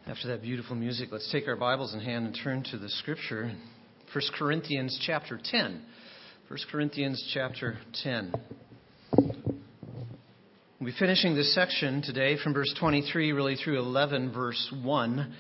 After that beautiful music, let's take our Bibles in hand and turn to the Scripture. 1 Corinthians chapter 10. 1 Corinthians chapter 10. We'll be finishing this section today from verse 23 really through 11, verse 1.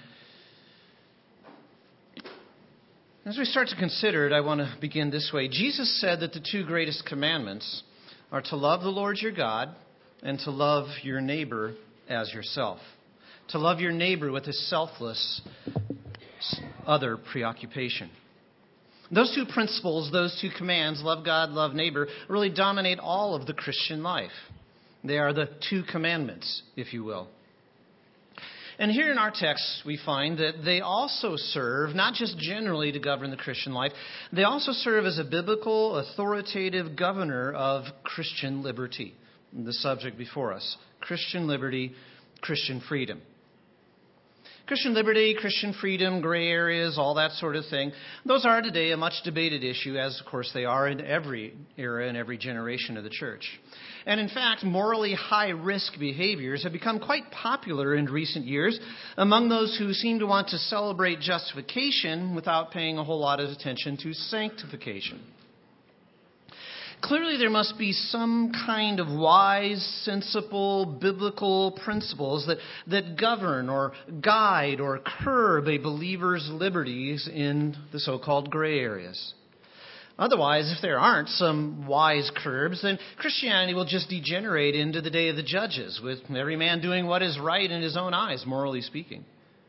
As we start to consider it, I want to begin this way. Jesus said that the two greatest commandments are to love the Lord your God and to love your neighbor as yourself. To love your neighbor with a selfless other preoccupation. Those two principles, those two commands, love God, love neighbor, really dominate all of the Christian life. They are the two commandments, if you will. And here in our text, we find that they also serve, not just generally to govern the Christian life, they also serve as a biblical, authoritative governor of Christian liberty. The subject before us, Christian liberty, Christian freedom. Christian liberty, Christian freedom, gray areas, all that sort of thing. Those are today a much debated issue, as of course they are in every era and every generation of the church. And in fact, morally high-risk behaviors have become quite popular in recent years among those who seem to want to celebrate justification without paying a whole lot of attention to sanctification. Clearly, there must be some kind of wise, sensible, biblical principles that govern or guide or curb a believer's liberties in the so-called gray areas. Otherwise, if there aren't some wise curbs, then Christianity will just degenerate into the day of the judges, with every man doing what is right in his own eyes, morally speaking.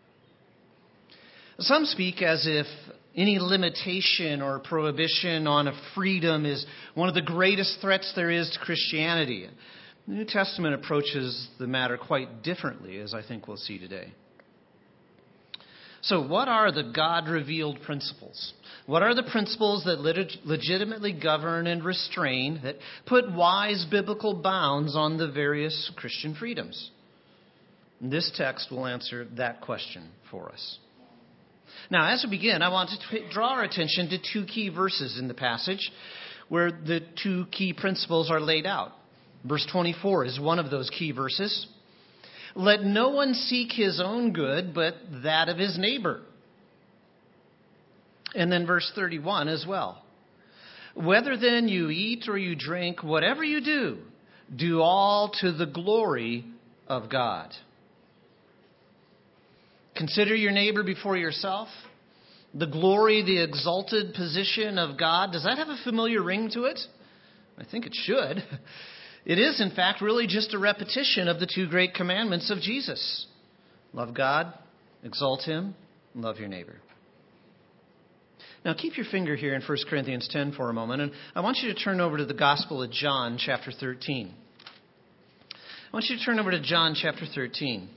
Some speak as if any limitation or prohibition on a freedom is one of the greatest threats there is to Christianity. The New Testament approaches the matter quite differently, as I think we'll see today. So what are the God-revealed principles? What are the principles that legitimately govern and restrain, that put wise biblical bounds on the various Christian freedoms? This text will answer that question for us. Now, as we begin, I want to draw our attention to two key verses in the passage where the two key principles are laid out. Verse 24 is one of those key verses. Let no one seek his own good, but that of his neighbor. And then verse 31 as well. Whether then you eat or you drink, whatever you do, do all to the glory of God. Consider your neighbor before yourself. The glory, the exalted position of God. Does that have a familiar ring to it? I think it should. It is, in fact, really just a repetition of the two great commandments of Jesus. Love God, exalt Him, and love your neighbor. Now keep your finger here in 1 Corinthians 10 for a moment, and I want you to turn over to the Gospel of John, chapter 13. I want you to turn over to John, chapter 13.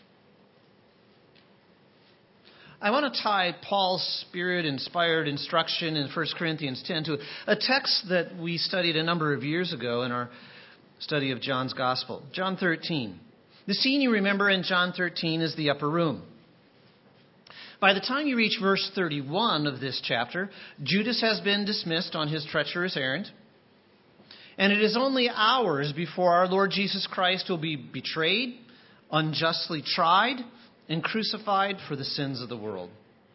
I want to tie Paul's Spirit-inspired instruction in 1 Corinthians 10 to a text that we studied a number of years ago in our study of John's Gospel. John 13. The scene you remember in John 13 is the upper room. By the time you reach verse 31 of this chapter, Judas has been dismissed on his treacherous errand. And it is only hours before our Lord Jesus Christ will be betrayed, unjustly tried, and crucified for the sins of the world.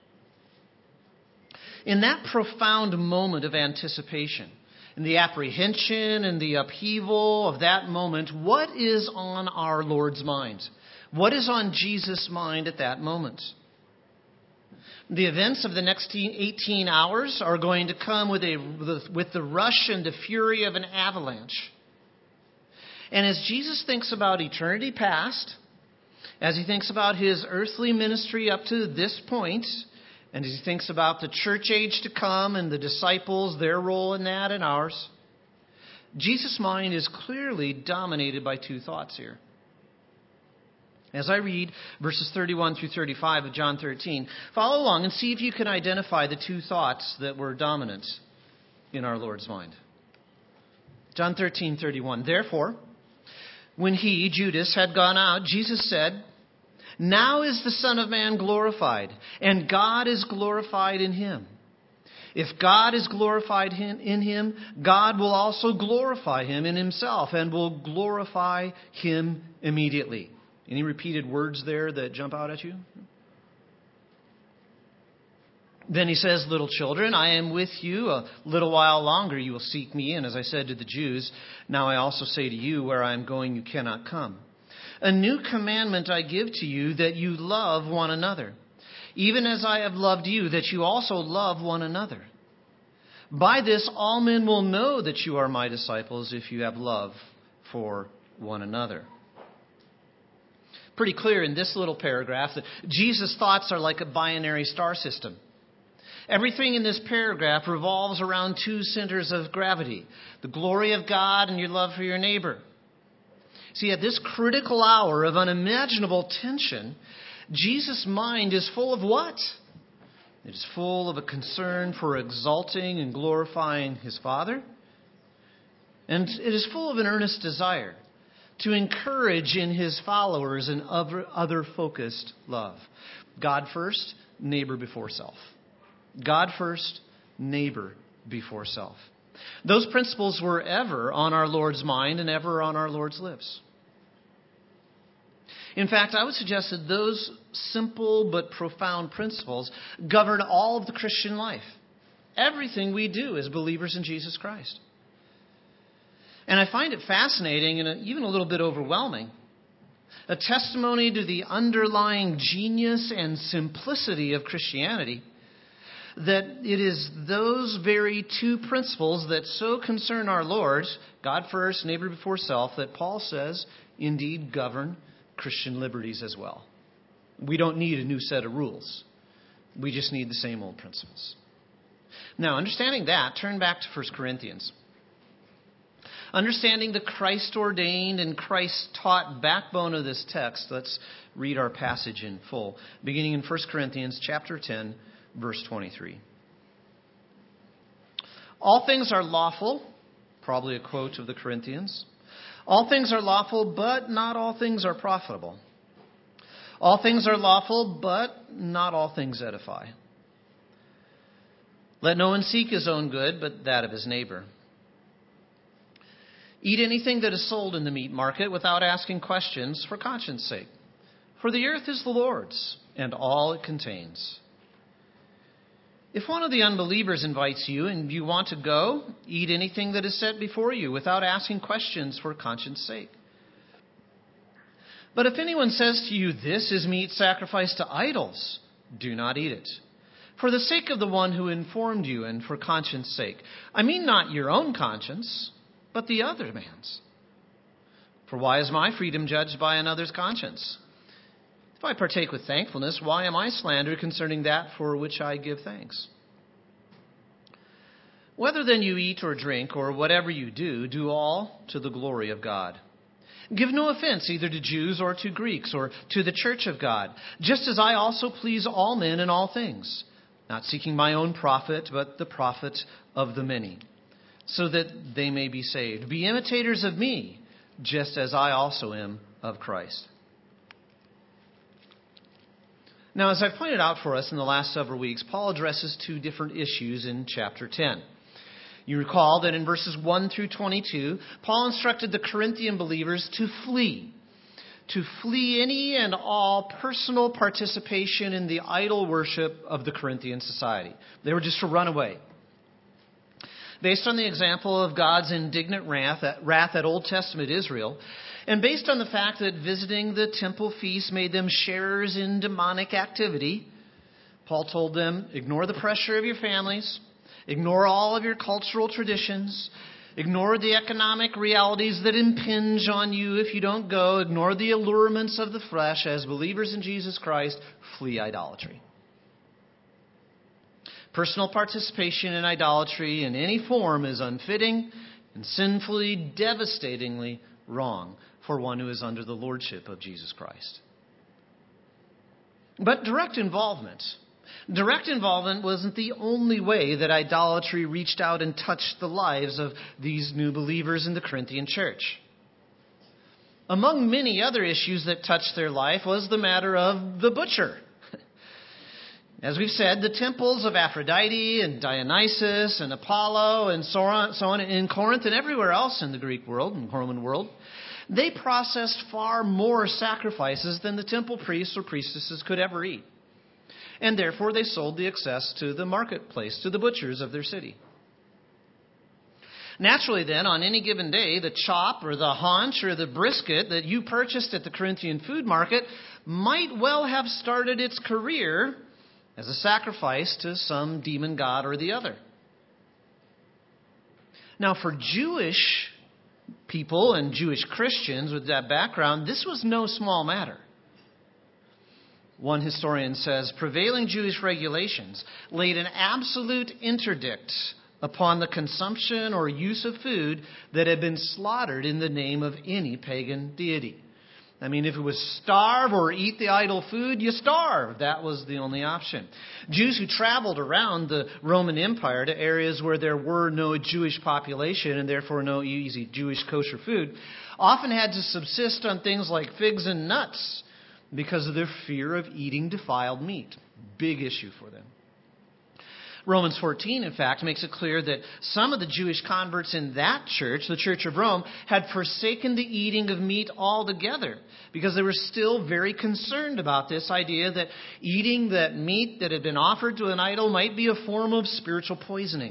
In that profound moment of anticipation, in the apprehension and the upheaval of that moment, what is on our Lord's mind? What is on Jesus' mind at that moment? The events of the next 18 hours are going to come with the rush and the fury of an avalanche. And as Jesus thinks about eternity past, as he thinks about his earthly ministry up to this point, and as he thinks about the church age to come and the disciples, their role in that and ours, Jesus' mind is clearly dominated by two thoughts here. As I read verses 31 through 35 of John 13, follow along and see if you can identify the two thoughts that were dominant in our Lord's mind. John 13:31. Therefore, when he, Judas, had gone out, Jesus said, "Now is the Son of Man glorified, and God is glorified in him. If God is glorified in him, God will also glorify him in himself, and will glorify him immediately." Any repeated words there that jump out at you? Then he says, little children, I am with you a little while longer. You will seek me. And as I said to the Jews, now I also say to you, where I am going, you cannot come. A new commandment I give to you, that you love one another, even as I have loved you, that you also love one another. By this, all men will know that you are my disciples, if you have love for one another. Pretty clear in this little paragraph that Jesus' thoughts are like a binary star system. Everything in this paragraph revolves around two centers of gravity: the glory of God and your love for your neighbor. See, at this critical hour of unimaginable tension, Jesus' mind is full of what? It is full of a concern for exalting and glorifying his Father. And it is full of an earnest desire to encourage in his followers an other-focused love. God first, neighbor before self. God first, neighbor before self. Those principles were ever on our Lord's mind and ever on our Lord's lips. In fact, I would suggest that those simple but profound principles govern all of the Christian life. Everything we do as believers in Jesus Christ. And I find it fascinating and even a little bit overwhelming. A testimony to the underlying genius and simplicity of Christianity, that it is those very two principles that so concern our Lord, God first, neighbor before self, that Paul says indeed govern Christian liberties as well. We don't need a new set of rules. We just need the same old principles. Now, understanding that, turn back to 1 Corinthians. Understanding the Christ-ordained and Christ-taught backbone of this text, let's read our passage in full, beginning in 1 Corinthians chapter 10, verse 23. All things are lawful, probably a quote of the Corinthians. All things are lawful, but not all things are profitable. All things are lawful, but not all things edify. Let no one seek his own good, but that of his neighbor. Eat anything that is sold in the meat market without asking questions for conscience sake. For the earth is the Lord's, and all it contains. If one of the unbelievers invites you and you want to go, eat anything that is set before you without asking questions for conscience sake. But if anyone says to you, this is meat sacrificed to idols, do not eat it, for the sake of the one who informed you and for conscience sake. I mean not your own conscience, but the other man's. For why is my freedom judged by another's conscience? If I partake with thankfulness, why am I slandered concerning that for which I give thanks? Whether then you eat or drink or whatever you do, do all to the glory of God. Give no offense either to Jews or to Greeks or to the church of God, just as I also please all men in all things, not seeking my own profit, but the profit of the many, so that they may be saved. Be imitators of me, just as I also am of Christ. Now, as I pointed out for us in the last several weeks, Paul addresses two different issues in chapter 10. You recall that in verses 1 through 22, Paul instructed the Corinthian believers to flee any and all personal participation in the idol worship of the Corinthian society. They were just to run away. Based on the example of God's indignant wrath at Old Testament Israel, and based on the fact that visiting the temple feast made them sharers in demonic activity, Paul told them, ignore the pressure of your families, ignore all of your cultural traditions, ignore the economic realities that impinge on you if you don't go, ignore the allurements of the flesh. As believers in Jesus Christ, flee idolatry. Personal participation in idolatry in any form is unfitting and sinfully, devastatingly wrong for one who is under the lordship of Jesus Christ. But direct involvement wasn't the only way that idolatry reached out and touched the lives of these new believers in the Corinthian church. Among many other issues that touched their life was the matter of the butcher. As we've said, the temples of Aphrodite and Dionysus and Apollo and so on in Corinth and everywhere else in the Greek world and Roman world, they processed far more sacrifices than the temple priests or priestesses could ever eat. and therefore they sold the excess to the marketplace, to the butchers of their city. Naturally then, on any given day, the chop or the haunch or the brisket that you purchased at the Corinthian food market might well have started its career as a sacrifice to some demon god or the other. Now, for Jewish people and Jewish Christians with that background, this was no small matter. One historian says, prevailing Jewish regulations laid an absolute interdict upon the consumption or use of food that had been slaughtered in the name of any pagan deity. I mean, if it was starve or eat the idol food, you starve. That was the only option. Jews who traveled around the Roman Empire to areas where there were no Jewish population and therefore no easy Jewish kosher food often had to subsist on things like figs and nuts because of their fear of eating defiled meat. Big issue for them. Romans 14, in fact, makes it clear that some of the Jewish converts in that church, the Church of Rome, had forsaken the eating of meat altogether because they were still very concerned about this idea that eating that meat that had been offered to an idol might be a form of spiritual poisoning.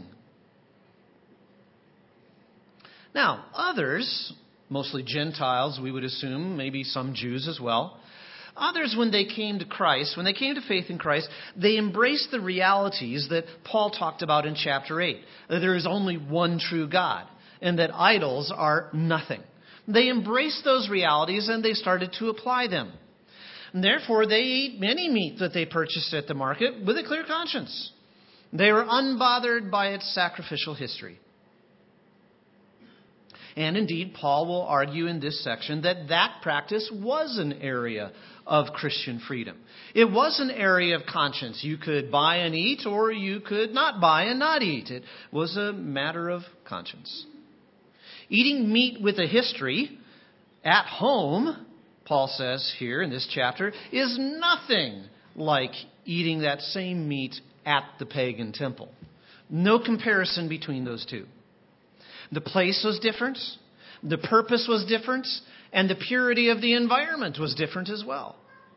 Now, others, mostly Gentiles, we would assume, maybe some Jews as well, others, when they came to Christ, when they came to faith in Christ, they embraced the realities that Paul talked about in chapter 8, that there is only one true God and that idols are nothing. They embraced those realities and they started to apply them. And therefore, they ate any meat that they purchased at the market with a clear conscience. They were unbothered by its sacrificial history. And indeed, Paul will argue in this section that that practice was an area of Christian freedom. It was an area of conscience. You could buy and eat, or you could not buy and not eat. It was a matter of conscience. Eating meat with a history at home, Paul says here in this chapter, is nothing like eating that same meat at the pagan temple. No comparison between those two. The place was different, the purpose was different, and the purity of the environment was different as well.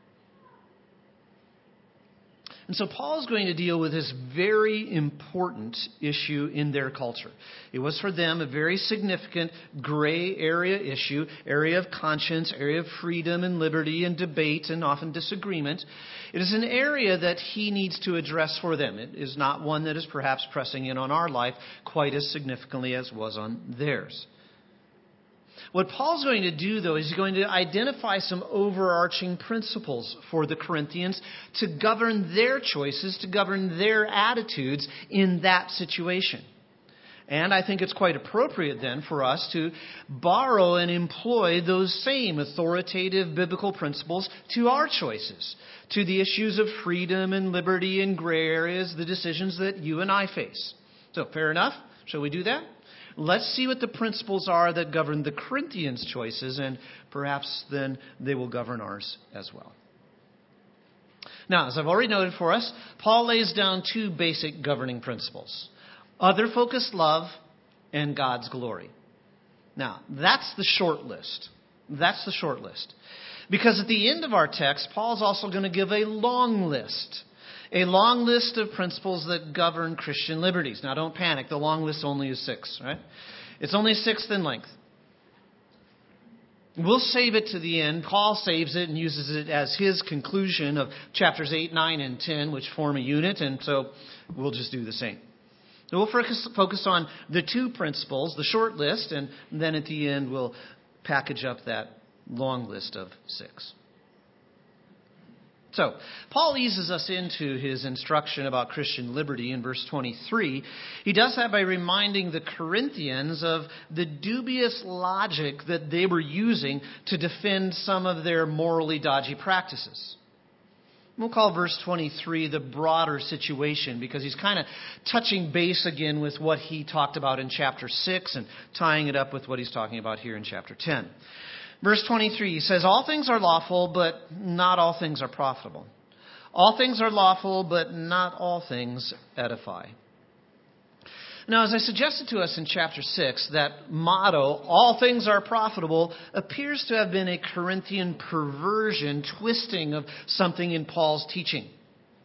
And so Paul's going to deal with this very important issue in their culture. It was for them a very significant gray area issue, area of conscience, area of freedom and liberty and debate and often disagreement. It is an area that he needs to address for them. It is not one that is perhaps pressing in on our life quite as significantly as was on theirs. What Paul's going to do, though, is he's going to identify some overarching principles for the Corinthians to govern their choices, to govern their attitudes in that situation. And I think it's quite appropriate then for us to borrow and employ those same authoritative biblical principles to our choices, to the issues of freedom and liberty and gray areas, the decisions that you and I face. So, fair enough? Shall we do that? Let's see what the principles are that govern the Corinthians' choices, and perhaps then they will govern ours as well. Now, as I've already noted for us, Paul lays down two basic governing principles: other-focused love and God's glory. Now, that's the short list. That's the short list. Because at the end of our text, Paul's also going to give a long list. A long list of principles that govern Christian liberties. Now, don't panic. The long list only is 6, right? It's only 6 in length. We'll save it to the end. Paul saves it and uses it as his conclusion of chapters 8, 9, and 10, which form a unit, and so we'll just do the same. So we'll focus on the 2 principles, the short list, and then at the end we'll package up that long list of 6. So, Paul eases us into his instruction about Christian liberty in verse 23. He does that by reminding the Corinthians of the dubious logic that they were using to defend some of their morally dodgy practices. We'll call verse 23 the broader situation because he's kind of touching base again with what he talked about in chapter 6 and tying it up with what he's talking about here in chapter 10. Verse 23 says, all things are lawful, but not all things are profitable. All things are lawful, but not all things edify. Now, as I suggested to us in chapter 6, that motto, all things are profitable, appears to have been a Corinthian perversion, twisting of something in Paul's teaching.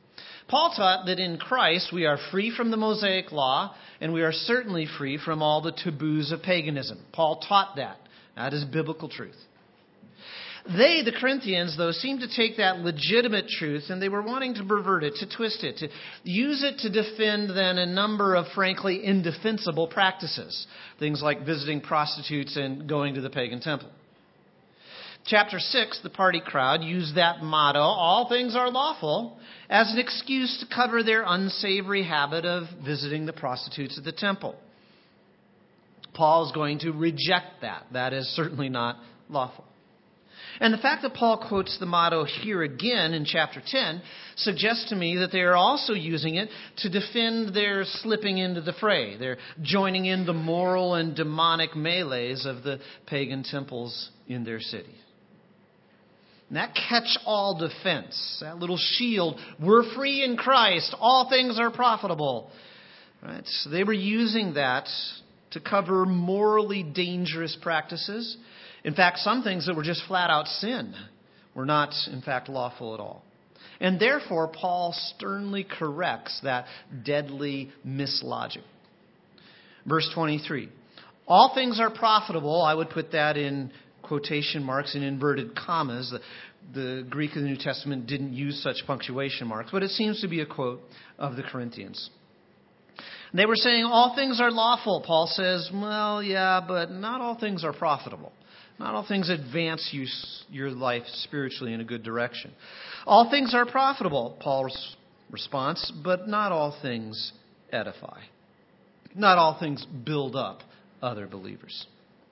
Paul taught that in Christ we are free from the Mosaic law, and we are certainly free from all the taboos of paganism. Paul taught that. That is biblical truth. They, the Corinthians, though, seemed to take that legitimate truth and they were wanting to pervert it, to twist it, to use it to defend then a number of frankly indefensible practices. Things like visiting prostitutes and going to the pagan temple. Chapter 6, the party crowd used that motto, all things are lawful, as an excuse to cover their unsavory habit of visiting the prostitutes at the temple. Paul is going to reject that. That is certainly not lawful. And the fact that Paul quotes the motto here again in chapter 10 suggests to me that they are also using it to defend their slipping into the fray. They're joining in the moral and demonic melees of the pagan temples in their city. And that catch-all defense, that little shield, we're free in Christ, all things are profitable. Right? So they were using that to cover morally dangerous practices. In fact, some things that were just flat out sin were not, in fact, lawful at all. And therefore, Paul sternly corrects that deadly mislogic. Verse 23. All things are profitable. I would put that in quotation marks and inverted commas. The Greek of the New Testament didn't use such punctuation marks, but it seems to be a quote of the Corinthians. They were saying all things are lawful. Paul says, well, yeah, but not all things are profitable. Not all things advance your life spiritually in a good direction. All things are profitable, Paul's response, but not all things edify. Not all things build up other believers.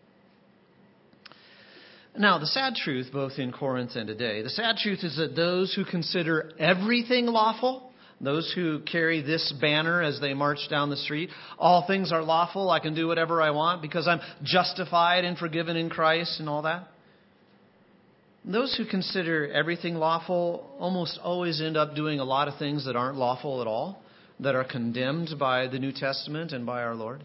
Now, the sad truth, both in Corinth and today, the sad truth is that those who consider everything lawful, those who carry this banner as they march down the street, all things are lawful, I can do whatever I want because I'm justified and forgiven in Christ and all that. Those who consider everything lawful almost always end up doing a lot of things that aren't lawful at all, that are condemned by the New Testament and by our Lord.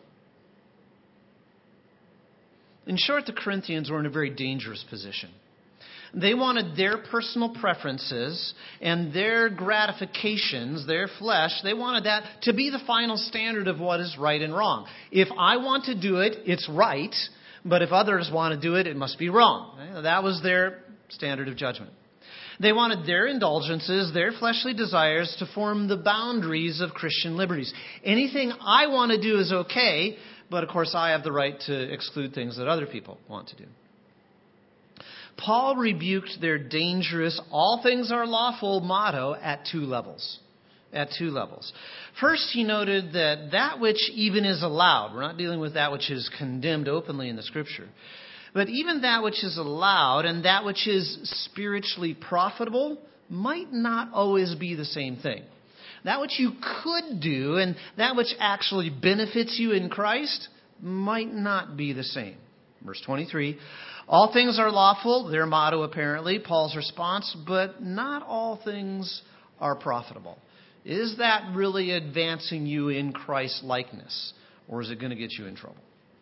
In short, the Corinthians were in a very dangerous position. They wanted their personal preferences and their gratifications, their flesh, they wanted that to be the final standard of what is right and wrong. If I want to do it, it's right, but if others want to do it, it must be wrong. That was their standard of judgment. They wanted their indulgences, their fleshly desires to form the boundaries of Christian liberties. Anything I want to do is okay, but of course I have the right to exclude things that other people want to do. Paul rebuked their dangerous, all things are lawful motto at two levels. At two levels. First, he noted that which even is allowed, we're not dealing with that which is condemned openly in the Scripture, but even that which is allowed and that which is spiritually profitable might not always be the same thing. That which you could do and that which actually benefits you in Christ might not be the same. Verse 23, all things are lawful, their motto apparently, Paul's response, but not all things are profitable. Is that really advancing you in Christ's likeness, or is it going to get you in trouble?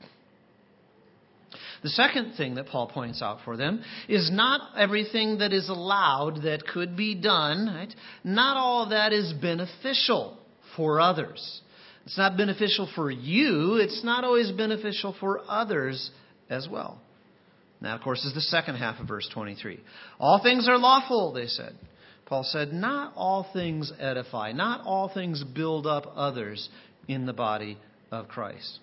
The second thing that Paul points out for them is not everything that is allowed that could be done, right? Not all of that is beneficial for others. It's not beneficial for you. It's not always beneficial for others as well. That, of course, is the second half of verse 23. All things are lawful, they said. Paul said, not all things edify. Not all things build up others in the body of Christ.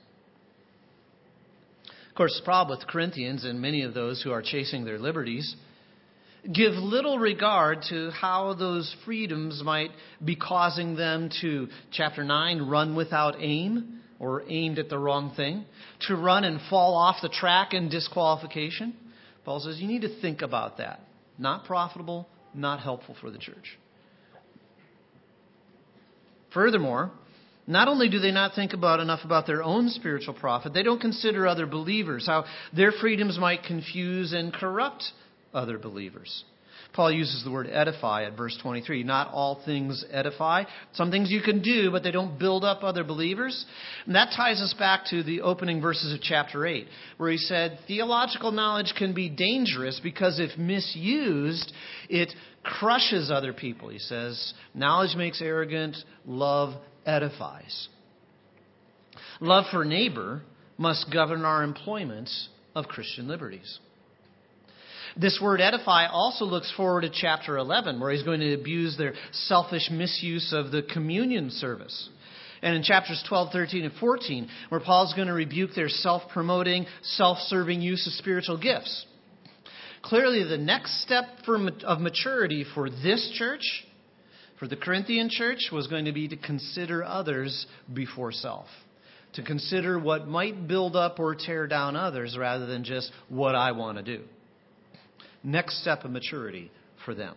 Of course, the problem with the Corinthians and many of those who are chasing their liberties give little regard to how those freedoms might be causing them to, chapter 9, run without aim or aimed at the wrong thing, to run and fall off the track in disqualification. Paul says you need to think about that. Not profitable, not helpful for the church. Furthermore, not only do they not think enough about their own spiritual profit, they don't consider other believers, how their freedoms might confuse and corrupt other believers. Paul uses the word edify at verse 23. Not all things edify. Some things you can do, but they don't build up other believers. And that ties us back to the opening verses of chapter 8, where he said theological knowledge can be dangerous because if misused, it crushes other people. He says, knowledge makes arrogant, love edifies. Love for neighbor must govern our employment of Christian liberties. This word edify also looks forward to chapter 11, where he's going to abuse their selfish misuse of the communion service. And in chapters 12, 13, and 14, where Paul's going to rebuke their self-promoting, self-serving use of spiritual gifts. Clearly, the next step of maturity for this church, for the Corinthian church, was going to be to consider others before self. To consider what might build up or tear down others rather than just what I want to do. Next step of maturity for them.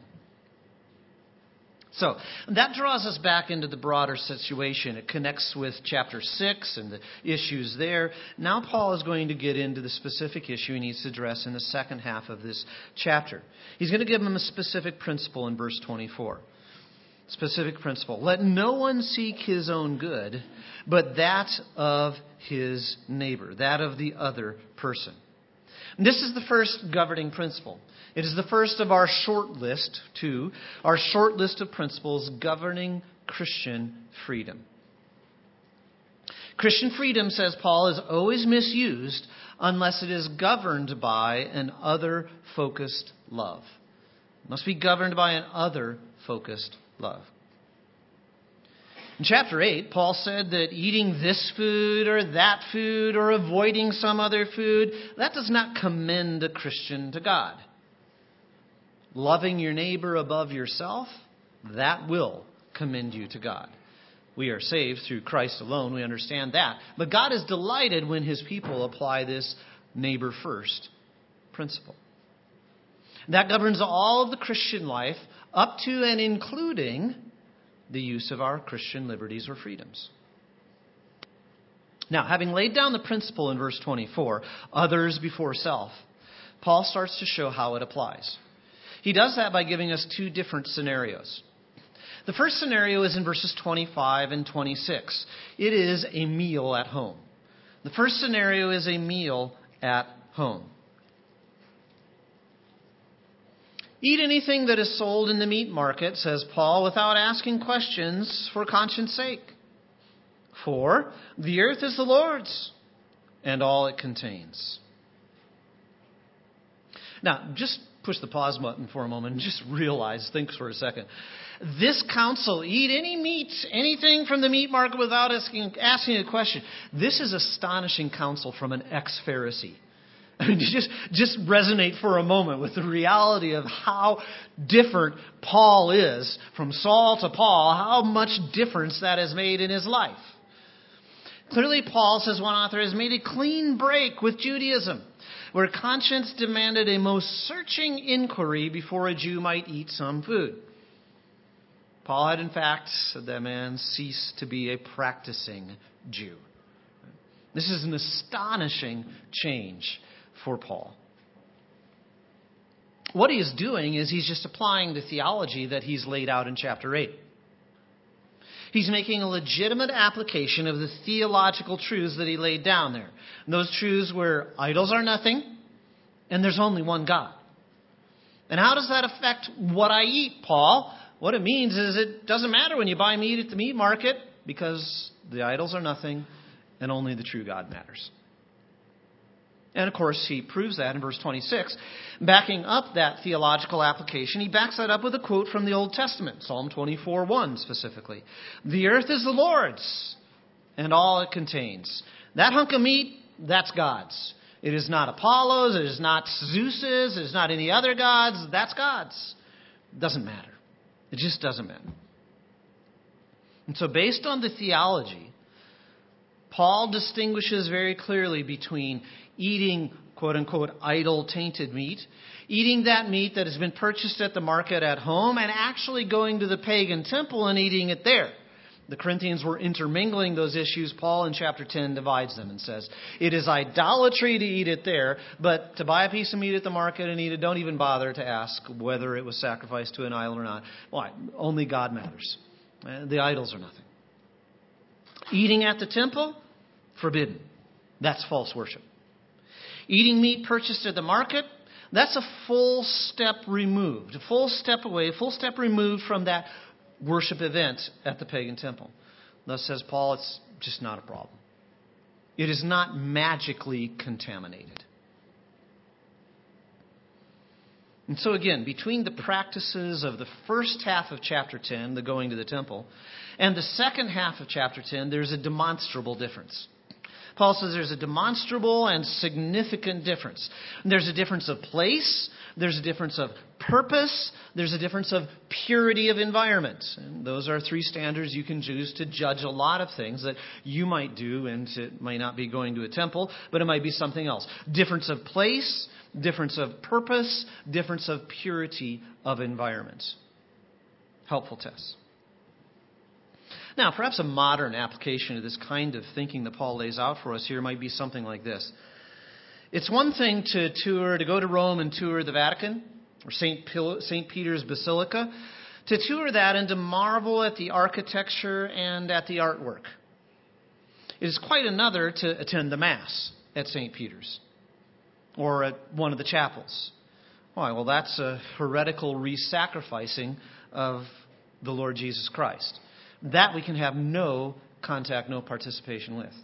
So, that draws us back into the broader situation. It connects with chapter 6 and the issues there. Now Paul is going to get into the specific issue he needs to address in the second half of this chapter. He's going to give them a specific principle in verse 24. Specific principle. Let no one seek his own good, but that of his neighbor, that of the other person. And this is the first governing principle. It is the first of our short list, too, our short list of principles governing Christian freedom. Christian freedom, says Paul, is always misused unless it is governed by an other-focused love. It must be governed by an other-focused love. In chapter 8, Paul said that eating this food or that food or avoiding some other food, that does not commend a Christian to God. Loving your neighbor above yourself, that will commend you to God. We are saved through Christ alone. We understand that. But God is delighted when his people apply this neighbor first principle. That governs all of the Christian life up to and including the use of our Christian liberties or freedoms. Now, having laid down the principle in verse 24, others before self, Paul starts to show how it applies. He does that by giving us two different scenarios. The first scenario is in verses 25 and 26. It is a meal at home. The first scenario is a meal at home. Eat anything that is sold in the meat market, says Paul, without asking questions for conscience sake. For the earth is the Lord's and all it contains. Now, just push the pause button for a moment and just think for a second. This counsel, eat any meat, anything from the meat market without asking a question. This is astonishing counsel from an ex-Pharisee. I mean, just resonate for a moment with the reality of how different Paul is from Saul to Paul, how much difference that has made in his life. Clearly, Paul, says one author, has made a clean break with Judaism, where conscience demanded a most searching inquiry before a Jew might eat some food. Paul had, in fact, said that man ceased to be a practicing Jew. This is an astonishing change for Paul. What he is doing is he's just applying the theology that he's laid out in chapter 8. He's making a legitimate application of the theological truths that he laid down there. And those truths were idols are nothing, and there's only one God. And how does that affect what I eat, Paul? What it means is it doesn't matter when you buy meat at the meat market, because the idols are nothing, and only the true God matters. And of course, he proves that in verse 26. Backing up that theological application, he backs that up with a quote from the Old Testament, Psalm 24:1 specifically. The earth is the Lord's, and all it contains. That hunk of meat, that's God's. It is not Apollo's, it is not Zeus's, it is not any other gods, that's God's. It doesn't matter. It just doesn't matter. And so based on the theology, Paul distinguishes very clearly between eating, quote-unquote, idol-tainted meat, eating that meat that has been purchased at the market at home, and actually going to the pagan temple and eating it there. The Corinthians were intermingling those issues. Paul in chapter 10 divides them and says, it is idolatry to eat it there, but to buy a piece of meat at the market and eat it, don't even bother to ask whether it was sacrificed to an idol or not. Why? Only God matters. The idols are nothing. Eating at the temple, forbidden. That's false worship. Eating meat purchased at the market, that's a full step removed, a full step away, a full step removed from that worship event at the pagan temple. Thus says Paul, it's just not a problem. It is not magically contaminated. And so again, between the practices of the first half of chapter 10, the going to the temple, and the second half of chapter 10, there's a demonstrable difference. Paul says there's a demonstrable and significant difference. There's a difference of place. There's a difference of purpose. There's a difference of purity of environment. And those are three standards you can use to judge a lot of things that you might do, and it might not be going to a temple, but it might be something else. Difference of place, difference of purpose, difference of purity of environment. Helpful tests. Now, perhaps a modern application of this kind of thinking that Paul lays out for us here might be something like this. It's one thing to go to Rome and tour the Vatican or St. Peter's Basilica, to tour that and to marvel at the architecture and at the artwork. It is quite another to attend the Mass at St. Peter's or at one of the chapels. Why? Well, that's a heretical re-sacrificing of the Lord Jesus Christ. That we can have no contact, no participation with.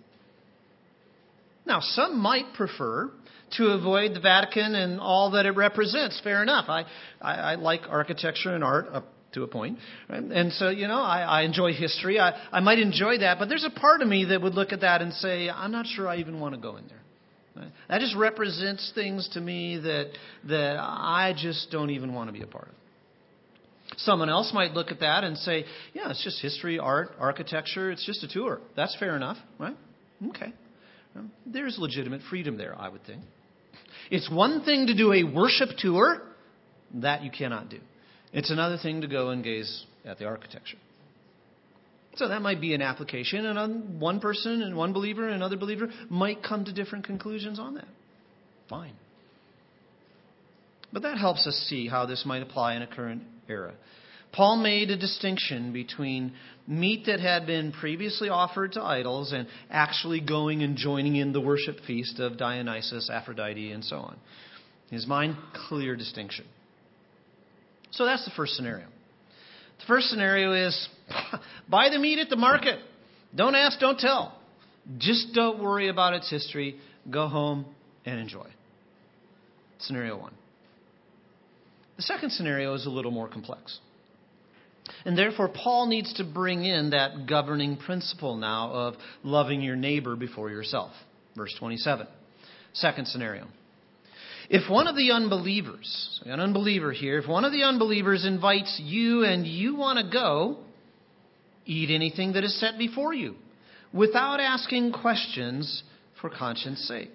Now, some might prefer to avoid the Vatican and all that it represents. Fair enough. I like architecture and art up to a point. Right? And so, I enjoy history. I might enjoy that. But there's a part of me that would look at that and say, I'm not sure I even want to go in there. Right? That just represents things to me that I just don't even want to be a part of. Someone else might look at that and say, yeah, it's just history, art, architecture. It's just a tour. That's fair enough, right? Okay. There's legitimate freedom there, I would think. It's one thing to do a worship tour. That you cannot do. It's another thing to go and gaze at the architecture. So that might be an application, and one person and one believer and another believer might come to different conclusions on that. Fine. But that helps us see how this might apply in a current era. Paul made a distinction between meat that had been previously offered to idols and actually going and joining in the worship feast of Dionysus, Aphrodite, and so on. In his mind, clear distinction. So that's the first scenario. The first scenario is buy the meat at the market. Don't ask, don't tell. Just don't worry about its history. Go home and enjoy. Scenario one. The second scenario is a little more complex. And therefore, Paul needs to bring in that governing principle now of loving your neighbor before yourself. Verse 27. Second scenario. If one of the unbelievers, an unbeliever here, if one of the unbelievers invites you and you want to go, eat anything that is set before you, without asking questions for conscience sake.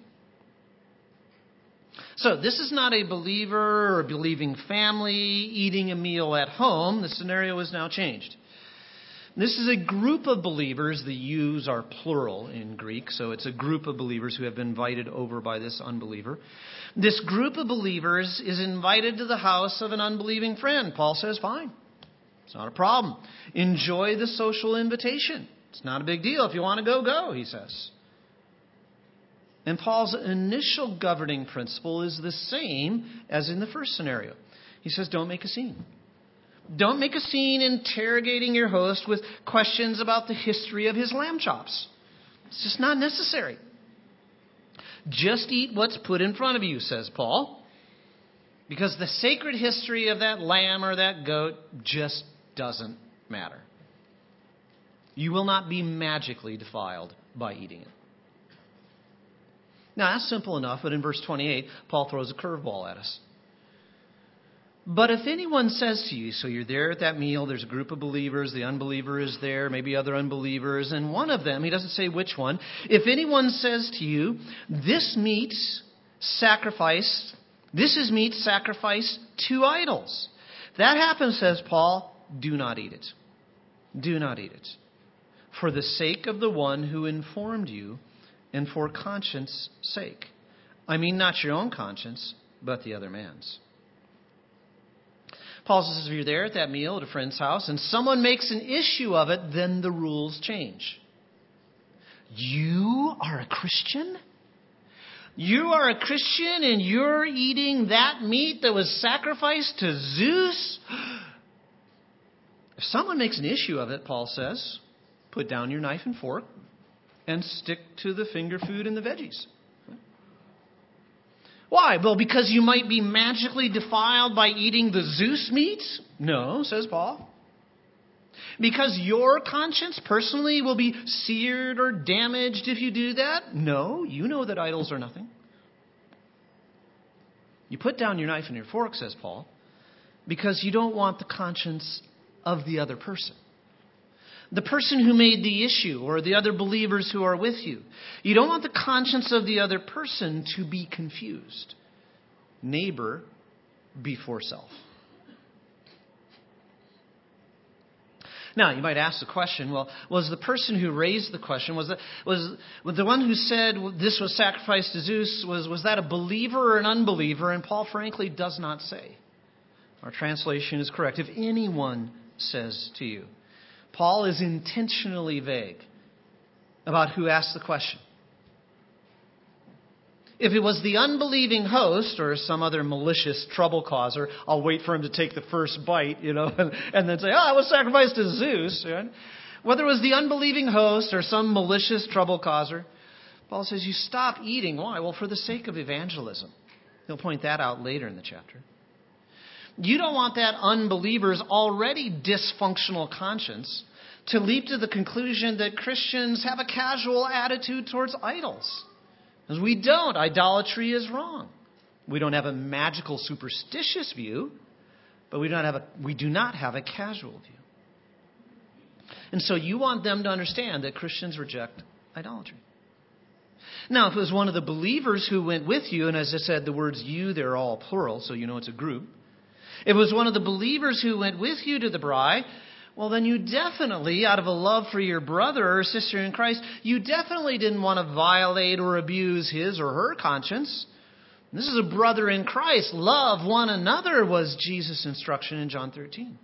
So this is not a believer or a believing family eating a meal at home. The scenario is now changed. This is a group of believers. The yous are plural in Greek, so it's a group of believers who have been invited over by this unbeliever. This group of believers is invited to the house of an unbelieving friend. Paul says, fine. It's not a problem. Enjoy the social invitation. It's not a big deal. If you want to go, go, he says. And Paul's initial governing principle is the same as in the first scenario. He says, don't make a scene. Don't make a scene interrogating your host with questions about the history of his lamb chops. It's just not necessary. Just eat what's put in front of you, says Paul. Because the sacred history of that lamb or that goat just doesn't matter. You will not be magically defiled by eating it. Now, that's simple enough, but in verse 28, Paul throws a curveball at us. But if anyone says to you, so you're there at that meal, there's a group of believers, the unbeliever is there, maybe other unbelievers, and one of them, he doesn't say which one, if anyone says to you, this is meat sacrificed to idols. If that happens, says Paul, do not eat it. Do not eat it. for the sake of the one who informed you and for conscience sake. I mean, not your own conscience, but the other man's. Paul says if you're there at that meal at a friend's house and someone makes an issue of it, then the rules change. You are a Christian? You are a Christian and you're eating that meat that was sacrificed to Zeus? If someone makes an issue of it, Paul says, put down your knife and fork and stick to the finger food and the veggies. Why? Well, because you might be magically defiled by eating the Zeus meat? No, says Paul. Because your conscience personally will be seared or damaged if you do that? No, you know that idols are nothing. You put down your knife and your fork, says Paul, because you don't want the conscience of the other person. The person who made the issue or the other believers who are with you. You don't want the conscience of the other person to be confused. Neighbor before self. Now, you might ask the question, well, was the person who raised the question, was the one who said this was sacrificed to Zeus, was that a believer or an unbeliever? And Paul frankly does not say. Our translation is correct. If anyone says to you. Paul is intentionally vague about who asked the question. If it was the unbelieving host or some other malicious trouble causer, I'll wait for him to take the first bite, and then say, it was sacrificed to Zeus. Right? Whether it was the unbelieving host or some malicious trouble causer, Paul says you stop eating. Why? Well, for the sake of evangelism. He'll point that out later in the chapter. You don't want that unbeliever's already dysfunctional conscience to leap to the conclusion that Christians have a casual attitude towards idols. Because we don't. Idolatry is wrong. We don't have a magical, superstitious view, but we do not have a casual view. And so you want them to understand that Christians reject idolatry. Now, if it was one of the believers who went with you, and as I said, the words you, they're all plural, so you know it's a group. If it was one of the believers who went with you to the braai, well, then you definitely, out of a love for your brother or sister in Christ, you definitely didn't want to violate or abuse his or her conscience. This is a brother in Christ. Love one another was Jesus' instruction in John 13.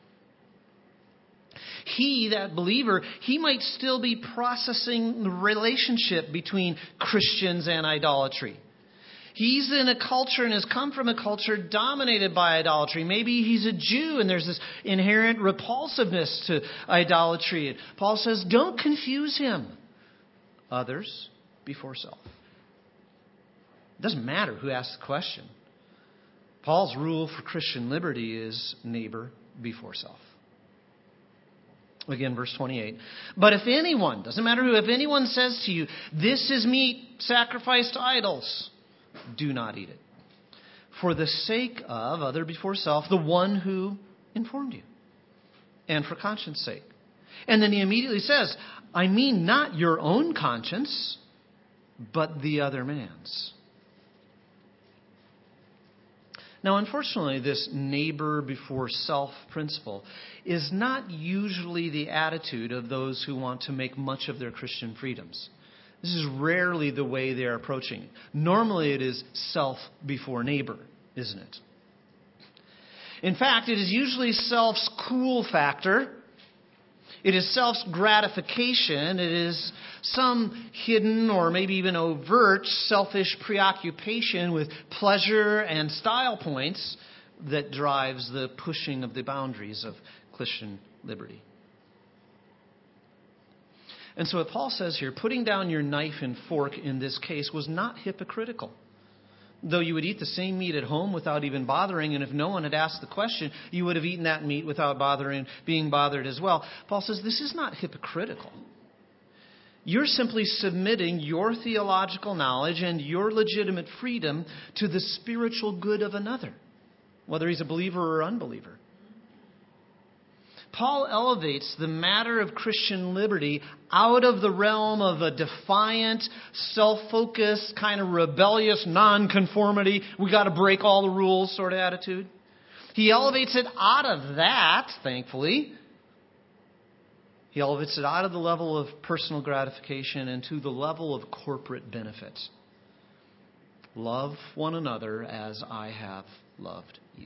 He, that believer, he might still be processing the relationship between Christians and idolatry. He's in a culture and has come from a culture dominated by idolatry. Maybe he's a Jew and there's this inherent repulsiveness to idolatry. And Paul says, don't confuse him. Others before self. It doesn't matter who asks the question. Paul's rule for Christian liberty is neighbor before self. Again, verse 28. But if anyone, doesn't matter who, if anyone says to you, this is meat sacrificed to idols, do not eat it. For the sake of, other before self, the one who informed you. And for conscience sake. And then he immediately says, I mean not your own conscience, but the other man's. Now, unfortunately, this neighbor before self principle is not usually the attitude of those who want to make much of their Christian freedoms. This is rarely the way they're approaching it. Normally it is self before neighbor, isn't it? In fact, it is usually self's cool factor. It is self's gratification. It is some hidden or maybe even overt selfish preoccupation with pleasure and style points that drives the pushing of the boundaries of Christian liberty. And so what Paul says here, putting down your knife and fork in this case was not hypocritical. Though you would eat the same meat at home without even bothering, and if no one had asked the question, you would have eaten that meat without being bothered as well. Paul says this is not hypocritical. You're simply submitting your theological knowledge and your legitimate freedom to the spiritual good of another, whether he's a believer or unbeliever. Paul elevates the matter of Christian liberty out of the realm of a defiant, self-focused, kind of rebellious nonconformity, we got to break all the rules sort of attitude. He elevates it out of that, thankfully, He elevates it out of the level of personal gratification into the level of corporate benefits. Love one another as I have loved you.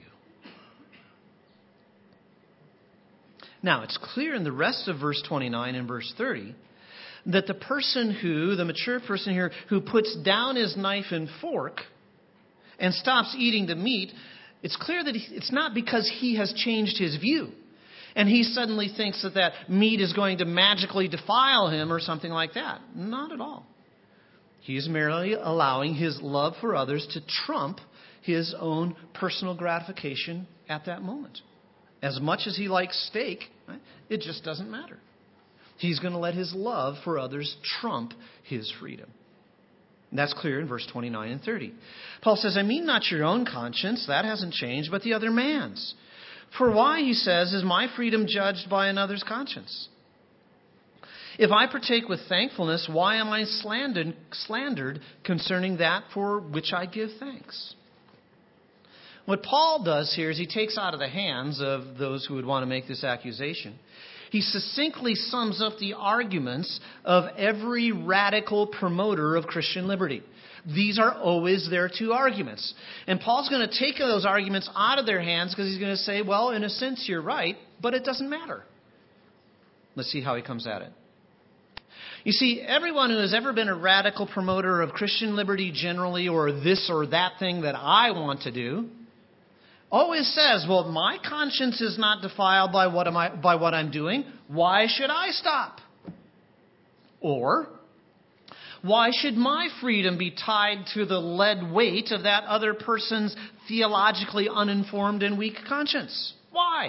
Now, it's clear in the rest of verse 29 and verse 30 that the mature person here who puts down his knife and fork and stops eating the meat, it's clear that it's not because he has changed his view and he suddenly thinks that meat is going to magically defile him or something like that. Not at all. He is merely allowing his love for others to trump his own personal gratification at that moment. As much as he likes steak, right, it just doesn't matter. He's going to let his love for others trump his freedom. And that's clear in verse 29 and 30. Paul says, I mean not your own conscience, that hasn't changed, but the other man's. For why, he says, is my freedom judged by another's conscience? If I partake with thankfulness, why am I slandered concerning that for which I give thanks? What Paul does here is he takes out of the hands of those who would want to make this accusation. He succinctly sums up the arguments of every radical promoter of Christian liberty. These are always their two arguments. And Paul's going to take those arguments out of their hands because he's going to say, well, in a sense, you're right, but it doesn't matter. Let's see how he comes at it. You see, everyone who has ever been a radical promoter of Christian liberty generally, or this or that thing that I want to do, always says, well, my conscience is not defiled by what I'm doing. Why should I stop? Or, why should my freedom be tied to the lead weight of that other person's theologically uninformed and weak conscience? Why?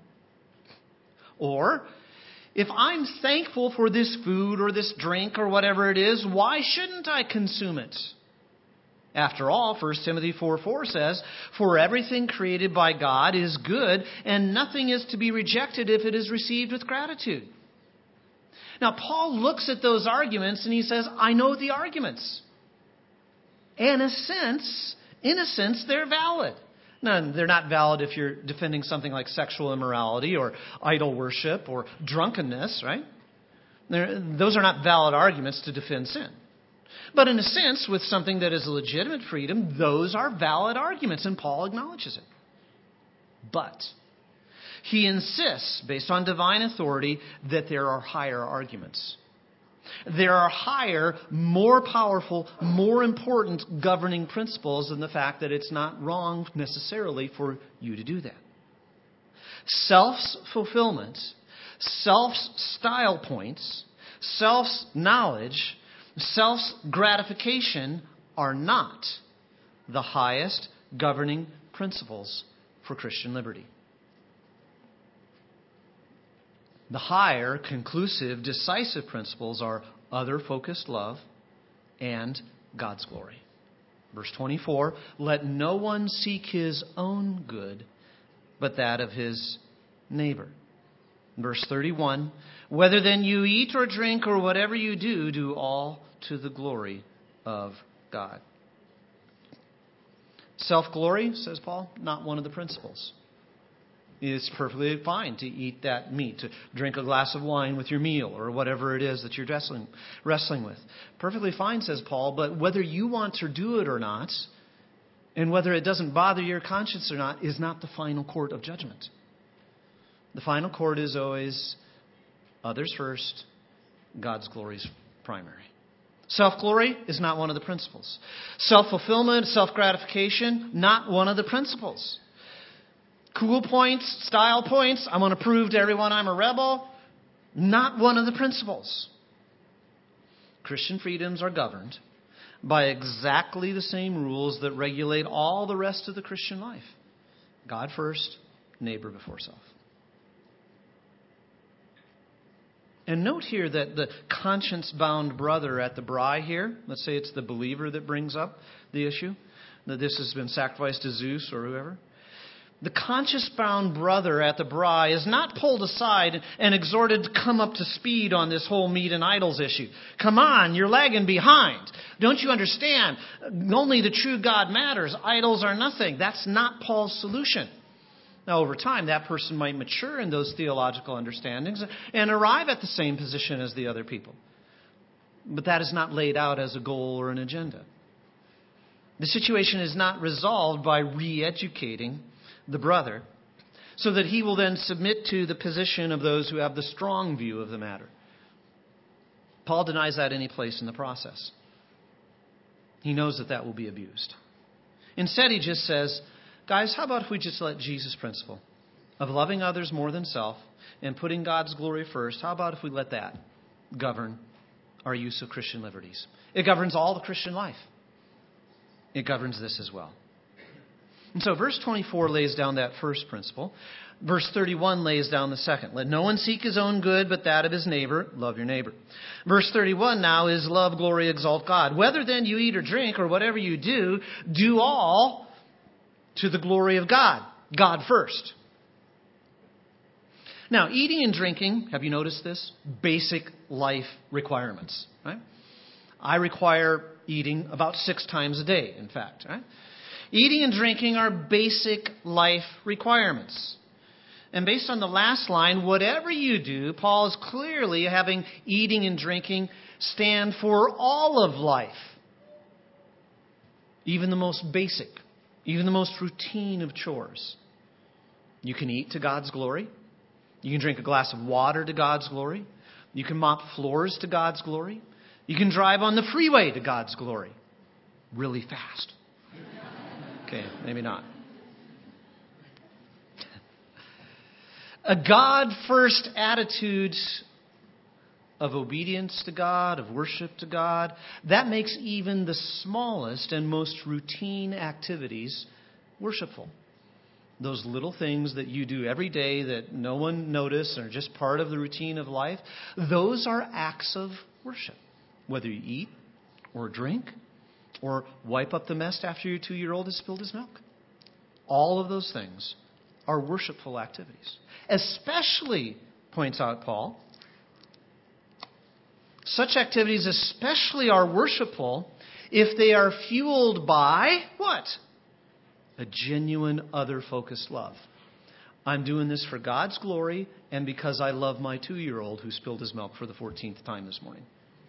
Or, if I'm thankful for this food or this drink or whatever it is, why shouldn't I consume it? After all, 1 Timothy 4:4 says, for everything created by God is good, and nothing is to be rejected if it is received with gratitude. Now, Paul looks at those arguments and he says, I know the arguments. And in a sense, they're valid. Now, they're not valid if you're defending something like sexual immorality or idol worship or drunkenness, right? Those are not valid arguments to defend sin. But in a sense, with something that is a legitimate freedom, those are valid arguments, and Paul acknowledges it. But he insists, based on divine authority, that there are higher arguments. There are higher, more powerful, more important governing principles than the fact that it's not wrong necessarily for you to do that. Self-fulfillment, self-style points, self-knowledge, self-gratification are not the highest governing principles for Christian liberty. The higher, conclusive, decisive principles are other-focused love and God's glory. Verse 24, let no one seek his own good, but that of his neighbor. Verse 31, whether then you eat or drink or whatever you do, do all to the glory of God. Self-glory, says Paul, not one of the principles. It's perfectly fine to eat that meat, to drink a glass of wine with your meal or whatever it is that you're wrestling with. Perfectly fine, says Paul, but whether you want to do it or not, and whether it doesn't bother your conscience or not, is not the final court of judgment. The final court is always others first, God's glory is primary. Self-glory is not one of the principles. Self-fulfillment, self-gratification, not one of the principles. Cool points, style points, I want to prove to everyone I'm a rebel, not one of the principles. Christian freedoms are governed by exactly the same rules that regulate all the rest of the Christian life. God first, neighbor before self. And note here that the conscience-bound brother at the braai here, let's say it's the believer that brings up the issue, that this has been sacrificed to Zeus or whoever. The conscience-bound brother at the braai is not pulled aside and exhorted to come up to speed on this whole meat and idols issue. Come on, you're lagging behind. Don't you understand? Only the true God matters. Idols are nothing. That's not Paul's solution. Now, over time, that person might mature in those theological understandings and arrive at the same position as the other people. But that is not laid out as a goal or an agenda. The situation is not resolved by re-educating the brother so that he will then submit to the position of those who have the strong view of the matter. Paul denies that any place in the process. He knows that that will be abused. Instead, he just says, guys, how about if we just let Jesus' principle of loving others more than self and putting God's glory first, how about if we let that govern our use of Christian liberties? It governs all the Christian life. It governs this as well. And so verse 24 lays down that first principle. Verse 31 lays down the second. Let no one seek his own good, but that of his neighbor. Love your neighbor. Verse 31 now is love, glory, exalt God. Whether then you eat or drink or whatever you do, do all to the glory of God. God first. Now, eating and drinking, have you noticed this? Basic life requirements, right? I require eating about 6 times a day, in fact, right? Eating and drinking are basic life requirements. And based on the last line, whatever you do, Paul is clearly having eating and drinking stand for all of life. Even the most basic, even the most routine of chores. You can eat to God's glory. You can drink a glass of water to God's glory. You can mop floors to God's glory. You can drive on the freeway to God's glory. Really fast. Okay, maybe not. A God-first attitude of obedience to God, of worship to God, that makes even the smallest and most routine activities worshipful. Those little things that you do every day that no one notices and are just part of the routine of life, those are acts of worship. Whether you eat or drink or wipe up the mess after your 2-year-old has spilled his milk. All of those things are worshipful activities. Especially, points out Paul, such activities especially are worshipful if they are fueled by what? A genuine other-focused love. I'm doing this for God's glory and because I love my 2-year-old who spilled his milk for the 14th time this morning.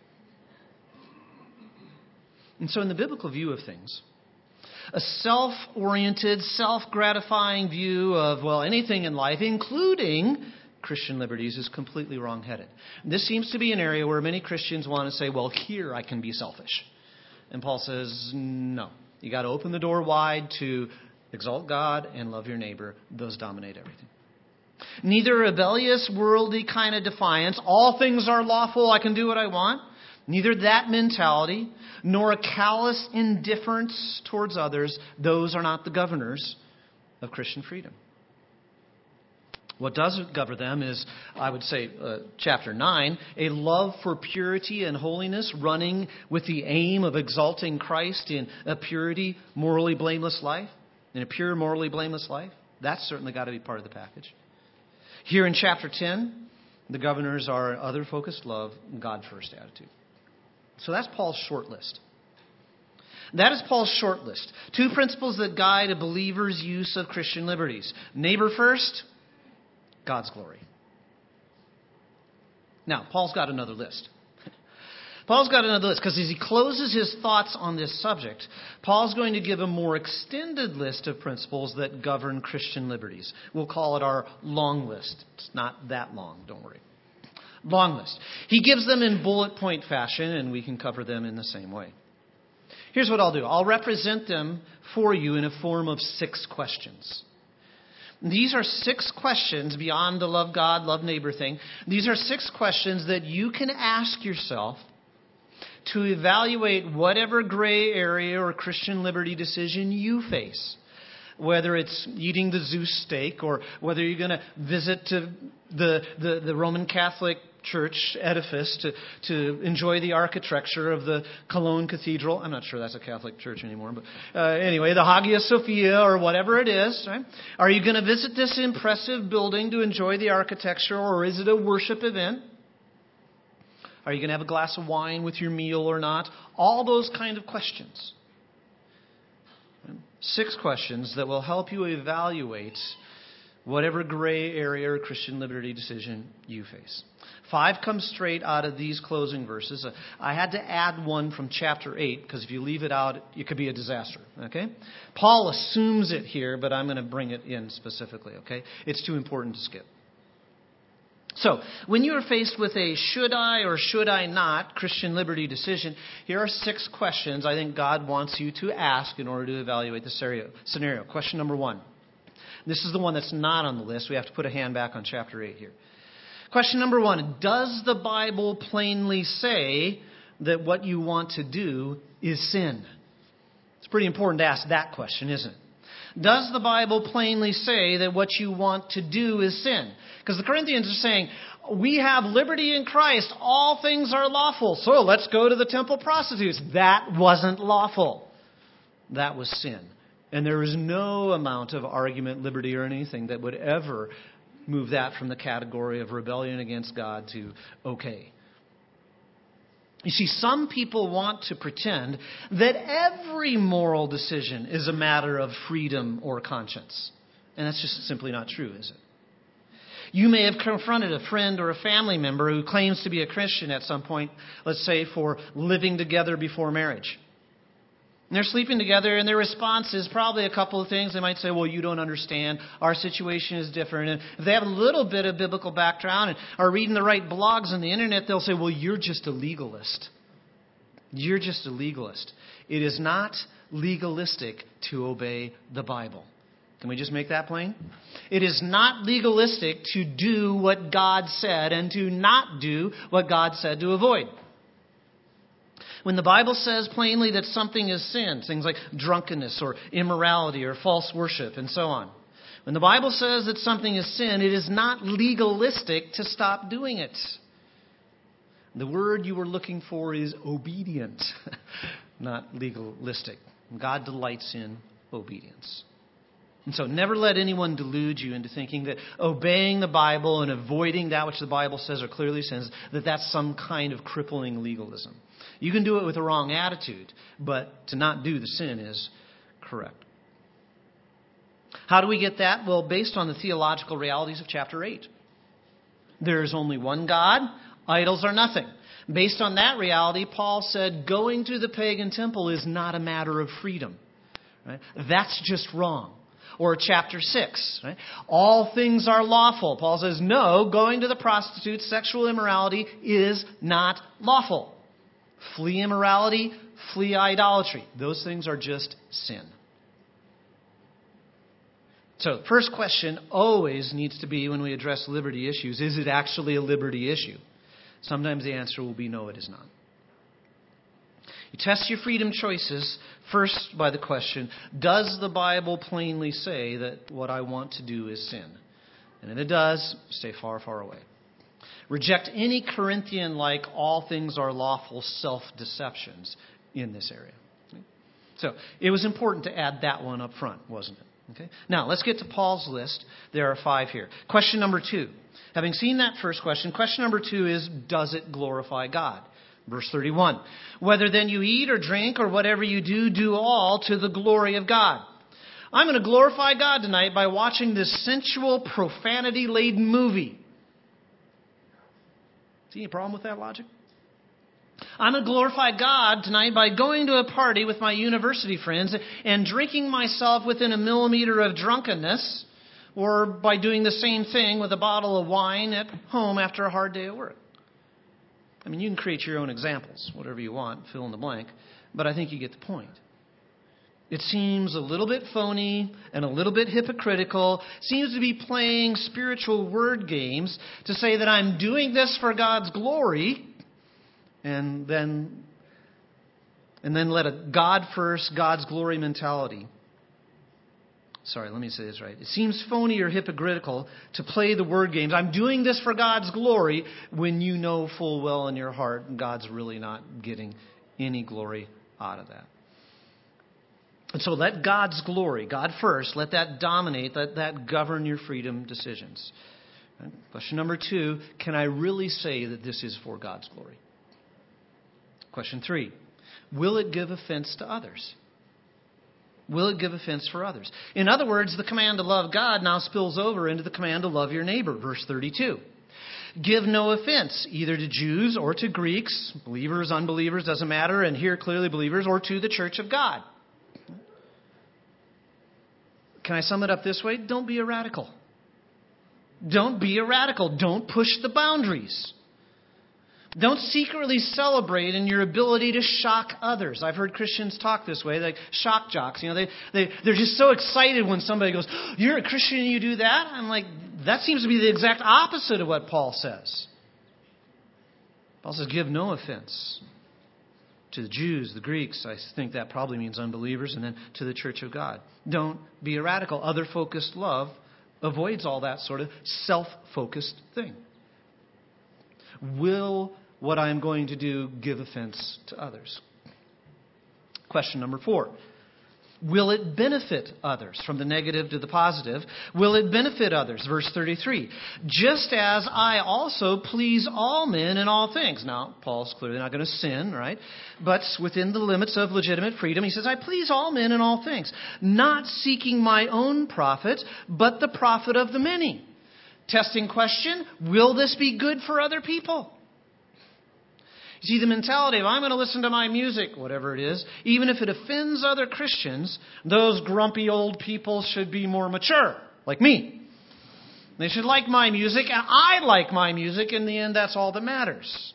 And so in the biblical view of things, a self-oriented, self-gratifying view of, well, anything in life, including Christian liberties, is completely wrong-headed. This seems to be an area where many Christians want to say, well, here I can be selfish. And Paul says, no. You got to open the door wide to exalt God and love your neighbor. Those dominate everything. Neither a rebellious, worldly kind of defiance, all things are lawful, I can do what I want. Neither that mentality, nor a callous indifference towards others. Those are not the governors of Christian freedom. What does govern them is, I would say, chapter 9, a love for purity and holiness, running with the aim of exalting Christ in a purity, morally blameless life. In a pure, morally blameless life. That's certainly got to be part of the package. Here in chapter 10, the governors are other-focused love, God-first attitude. So that's Paul's short list. That is Paul's short list. 2 principles that guide a believer's use of Christian liberties. Neighbor first, God's glory. Now, Paul's got another list. Paul's got another list because as he closes his thoughts on this subject, Paul's going to give a more extended list of principles that govern Christian liberties. We'll call it our long list. It's not that long, don't worry. Long list. He gives them in bullet point fashion, and we can cover them in the same way. Here's what I'll do. I'll represent them for you in a form of 6 questions. These are 6 questions beyond the love God, love neighbor thing. These are 6 questions that you can ask yourself to evaluate whatever gray area or Christian liberty decision you face. Whether it's eating the Zeus steak or whether you're going to visit to the Roman Catholic Church edifice to enjoy the architecture of the Cologne Cathedral. I'm not sure that's a Catholic church anymore, but anyway, the Hagia Sophia or whatever it is. Right? Are you going to visit this impressive building to enjoy the architecture, or is it a worship event? Are you going to have a glass of wine with your meal or not? All those kind of questions. 6 questions that will help you evaluate whatever gray area or Christian liberty decision you face. 5 comes straight out of these closing verses. I had to add one from chapter 8 because if you leave it out, it could be a disaster. Okay? Paul assumes it here, but I'm going to bring it in specifically. Okay? It's too important to skip. So, when you are faced with a should I or should I not Christian liberty decision, here are 6 questions I think God wants you to ask in order to evaluate the scenario. Question number 1. This is the one that's not on the list. We have to put a hand back on chapter 8 here. Question number 1. Does the Bible plainly say that what you want to do is sin? It's pretty important to ask that question, isn't it? Does the Bible plainly say that what you want to do is sin? Because the Corinthians are saying, we have liberty in Christ. All things are lawful. So let's go to the temple prostitutes. That wasn't lawful. That was sin. And there is no amount of argument, liberty, or anything that would ever move that from the category of rebellion against God to okay. You see, some people want to pretend that every moral decision is a matter of freedom or conscience. And that's just simply not true, is it? You may have confronted a friend or a family member who claims to be a Christian at some point, let's say for living together before marriage. And they're sleeping together, and their response is probably a couple of things. They might say, well, you don't understand. Our situation is different. And if they have a little bit of biblical background and are reading the right blogs on the internet, they'll say, well, you're just a legalist. You're just a legalist. It is not legalistic to obey the Bible. Can we just make that plain? It is not legalistic to do what God said and to not do what God said to avoid. When the Bible says plainly that something is sin, things like drunkenness or immorality or false worship and so on. When the Bible says that something is sin, it is not legalistic to stop doing it. The word you were looking for is obedient, not legalistic. God delights in obedience. And so never let anyone delude you into thinking that obeying the Bible and avoiding that which the Bible says or clearly says, that that's some kind of crippling legalism. You can do it with a wrong attitude, but to not do the sin is correct. How do we get that? Well, based on the theological realities of chapter 8. There is only one God. Idols are nothing. Based on that reality, Paul said going to the pagan temple is not a matter of freedom. Right? That's just wrong. Or chapter 6. Right? All things are lawful. Paul says, no, going to the prostitute, sexual immorality is not lawful. Flee immorality, flee idolatry. Those things are just sin. So the first question always needs to be when we address liberty issues, is it actually a liberty issue? Sometimes the answer will be no, it is not. You test your freedom choices first by the question, does the Bible plainly say that what I want to do is sin? And if it does, stay far, far away. Reject any Corinthian-like all things are lawful self-deceptions in this area. So it was important to add that one up front, wasn't it? Okay. Now, let's get to Paul's list. There are 5 here. Question number 2. Having seen that first question number 2 is, does it glorify God? Verse 31. Whether then you eat or drink or whatever you do, do all to the glory of God. I'm going to glorify God tonight by watching this sensual, profanity-laden movie. See any problem with that logic? I'm going to glorify God tonight by going to a party with my university friends and drinking myself within a millimeter of drunkenness, or by doing the same thing with a bottle of wine at home after a hard day at work. I mean, you can create your own examples, whatever you want, fill in the blank, but I think you get the point. It seems a little bit phony and a little bit hypocritical. Seems to be playing spiritual word games to say that I'm doing this for God's glory, and then let a God first, God's glory mentality. Sorry, let me say this right. It seems phony or hypocritical to play the word games. I'm doing this for God's glory when you know full well in your heart God's really not getting any glory out of that. And so let God's glory, God first, let that dominate, let that govern your freedom decisions. And question number 2, can I really say that this is for God's glory? Question 3, will it give offense to others? Will it give offense for others? In other words, the command to love God now spills over into the command to love your neighbor, verse 32. Give no offense, either to Jews or to Greeks, believers, unbelievers, doesn't matter, and here clearly believers, or to the church of God. Can I sum it up this way? Don't be a radical. Don't be a radical. Don't push the boundaries. Don't secretly celebrate in your ability to shock others. I've heard Christians talk this way, like shock jocks. They're just so excited when somebody goes, "You're a Christian and you do that?" I'm like, that seems to be the exact opposite of what Paul says. Paul says, give no offense to the Jews, the Greeks. I think that probably means unbelievers, and then to the church of God. Don't be a radical. Other-focused love avoids all that sort of self-focused thing. Will what I'm going to do give offense to others? Question number 4. Will it benefit others? From the negative to the positive. Will it benefit others? Verse 33. Just as I also please all men in all things. Now, Paul's clearly not going to sin, right? But within the limits of legitimate freedom, he says, I please all men in all things, not seeking my own profit, but the profit of the many. Testing question, will this be good for other people? You see, the mentality of I'm going to listen to my music, whatever it is, even if it offends other Christians, those grumpy old people should be more mature, like me. They should like my music, and I like my music. In the end, that's all that matters.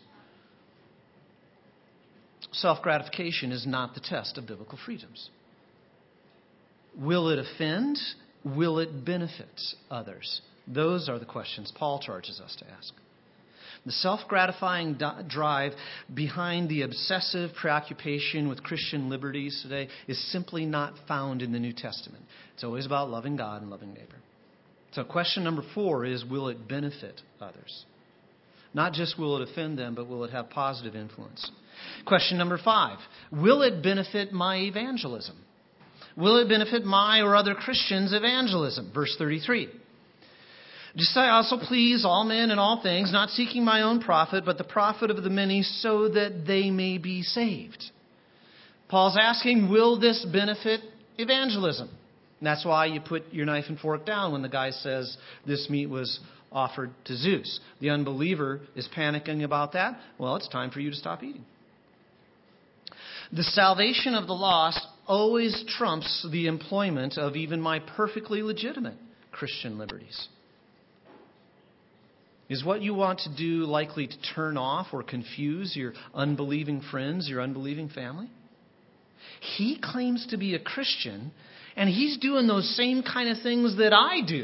Self-gratification is not the test of biblical freedoms. Will it offend? Will it benefit others? Those are the questions Paul charges us to ask. The self-gratifying drive behind the obsessive preoccupation with Christian liberties today is simply not found in the New Testament. It's always about loving God and loving neighbor. So question number 4 is, will it benefit others? Not just will it offend them, but will it have positive influence? Question number 5, will it benefit my evangelism? Will it benefit my or other Christians' evangelism? Verse 33. Just I also please all men in all things, not seeking my own profit, but the profit of the many, so that they may be saved. Paul's asking, will this benefit evangelism? And that's why you put your knife and fork down when the guy says this meat was offered to Zeus. The unbeliever is panicking about that. Well, it's time for you to stop eating. The salvation of the lost always trumps the employment of even my perfectly legitimate Christian liberties. Is what you want to do likely to turn off or confuse your unbelieving friends, your unbelieving family? He claims to be a Christian, and he's doing those same kind of things that I do.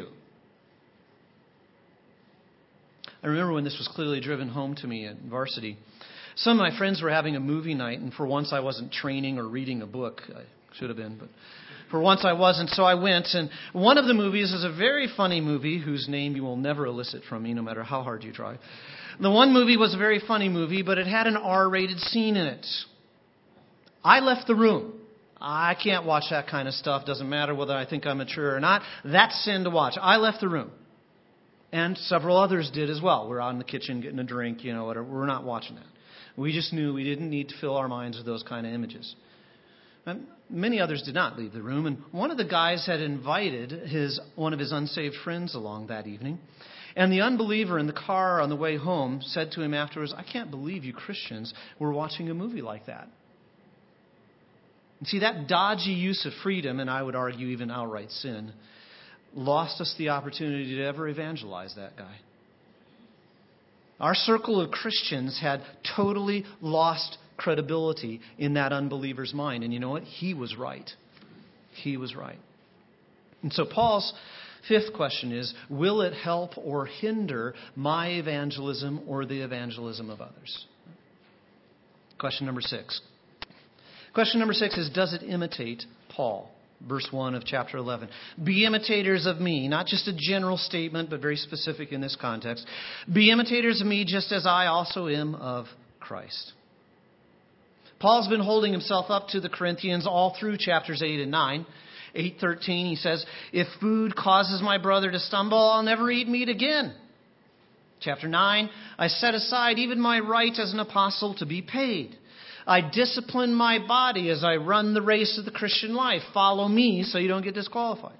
I remember when this was clearly driven home to me at varsity. Some of my friends were having a movie night, and for once I wasn't training or reading a book. I should have been, but for once I wasn't, so I went. And one of the movies is a very funny movie whose name you will never elicit from me, no matter how hard you try. The one movie was a very funny movie, but it had an R-rated scene in it. I left the room. I can't watch that kind of stuff. Doesn't matter whether I think I'm mature or not. That's sin to watch. I left the room. And several others did as well. We're out in the kitchen getting a drink, whatever. We're not watching that. We just knew we didn't need to fill our minds with those kind of images. And many others did not leave the room, and one of the guys had invited one of his unsaved friends along that evening. And the unbeliever in the car on the way home said to him afterwards, I can't believe you Christians were watching a movie like that. And see, that dodgy use of freedom, and I would argue even outright sin, lost us the opportunity to ever evangelize that guy. Our circle of Christians had totally lost credibility in that unbeliever's mind. And you know what? He was right. He was right. And so Paul's 5th question is, will it help or hinder my evangelism or the evangelism of others? Question number 6. Question number 6 is, does it imitate Paul? Verse 1 of chapter 11. Be imitators of me. Not just a general statement, but very specific in this context. Be imitators of me just as I also am of Christ. Paul's been holding himself up to the Corinthians all through chapters 8 and 9. 8:13, he says, if food causes my brother to stumble, I'll never eat meat again. Chapter 9, I set aside even my right as an apostle to be paid. I discipline my body as I run the race of the Christian life. Follow me so you don't get disqualified.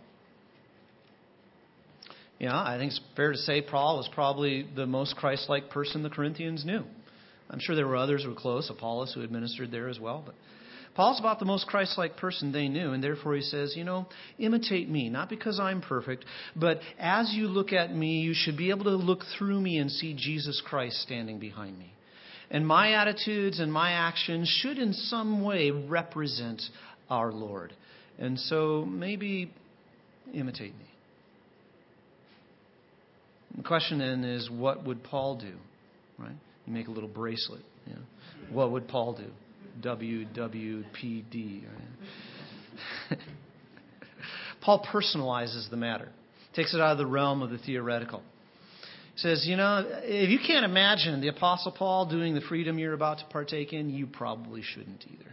Yeah, I think it's fair to say Paul was probably the most Christ-like person the Corinthians knew. I'm sure there were others who were close, Apollos, who had ministered there as well, but Paul's about the most Christ-like person they knew, and therefore he says, imitate me, not because I'm perfect, but as you look at me, you should be able to look through me and see Jesus Christ standing behind me. And my attitudes and my actions should in some way represent our Lord. And so maybe imitate me. The question then is, what would Paul do? Right? You make a little bracelet. What would Paul do? WWPD. Right? Paul personalizes the matter. Takes it out of the realm of the theoretical. He says, if you can't imagine the Apostle Paul doing the freedom you're about to partake in, you probably shouldn't either.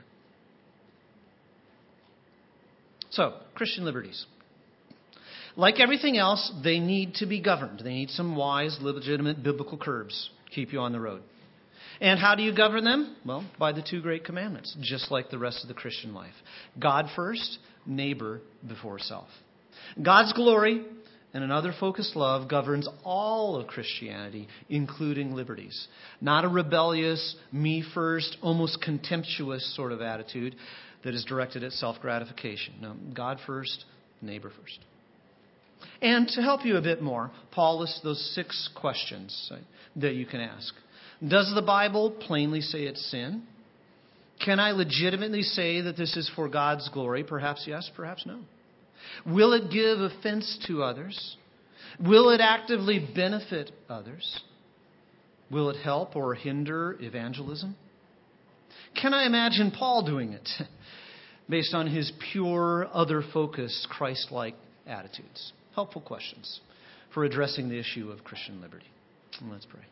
So, Christian liberties. Like everything else, they need to be governed. They need some wise, legitimate biblical curbs to keep you on the road. And how do you govern them? Well, by the two great commandments, just like the rest of the Christian life. God first, neighbor before self. God's glory and another focused love governs all of Christianity, including liberties. Not a rebellious, me first, almost contemptuous sort of attitude that is directed at self-gratification. No, God first, neighbor first. And to help you a bit more, Paul lists those 6 questions that you can ask. Does the Bible plainly say it's sin? Can I legitimately say that this is for God's glory? Perhaps yes, perhaps no. Will it give offense to others? Will it actively benefit others? Will it help or hinder evangelism? Can I imagine Paul doing it based on his pure, other-focused, Christ-like attitudes? Helpful questions for addressing the issue of Christian liberty. And let's pray.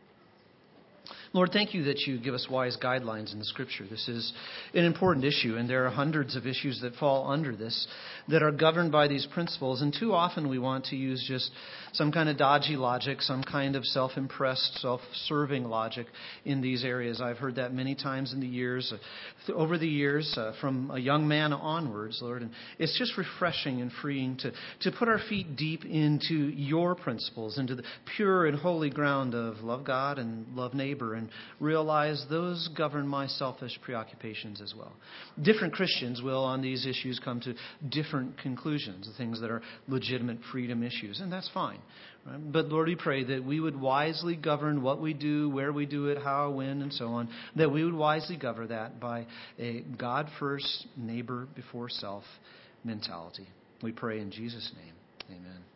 Lord, thank you that you give us wise guidelines in the Scripture. This is an important issue, and there are hundreds of issues that fall under this that are governed by these principles. And too often we want to use just some kind of dodgy logic, some kind of self-impressed, self-serving logic in these areas. I've heard that many times in the years, over the years, from a young man onwards, Lord. And it's just refreshing and freeing to put our feet deep into your principles, into the pure and holy ground of love God and love neighbor, and realize those govern my selfish preoccupations as well. Different Christians will, on these issues, come to different conclusions, the things that are legitimate freedom issues, and that's fine. Right? But Lord, we pray that we would wisely govern what we do, where we do it, how, when, and so on, that we would wisely govern that by a God first, neighbor before self mentality. We pray in Jesus' name. Amen.